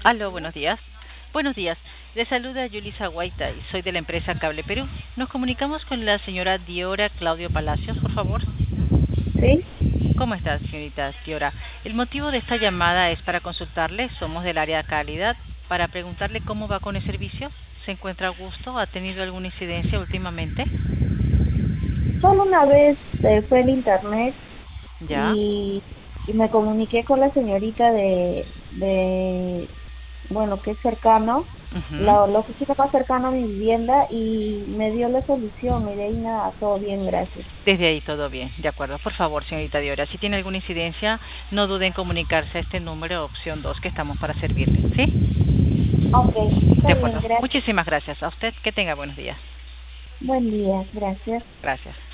Aló, buenos días. Buenos días. Le saluda Yulisa Guaita y soy de la empresa Cable Perú. Nos comunicamos con la señora Diora Claudio Palacios, por favor. Sí, ¿Cómo está, señorita Diora? El motivo de esta llamada es para consultarle, somos del área de calidad, para preguntarle cómo va con el servicio. ¿Se encuentra a gusto? ¿Ha tenido alguna incidencia últimamente? solo una vez fue en internet ¿Ya? y me comuniqué con la señorita bueno, que es cercano, Ujú. la oficina más cercana a mi vivienda y me dio la solución y de ahí nada, todo bien, gracias. Desde ahí todo bien, de acuerdo. Por favor, señorita Diora, si tiene alguna incidencia, no duden en comunicarse a este número, opción 2, que estamos para servirle, ¿sí? Ok, De está bien, acuerdo. gracias. Muchísimas gracias a usted. Que tenga buenos días. Buen día, gracias. Gracias.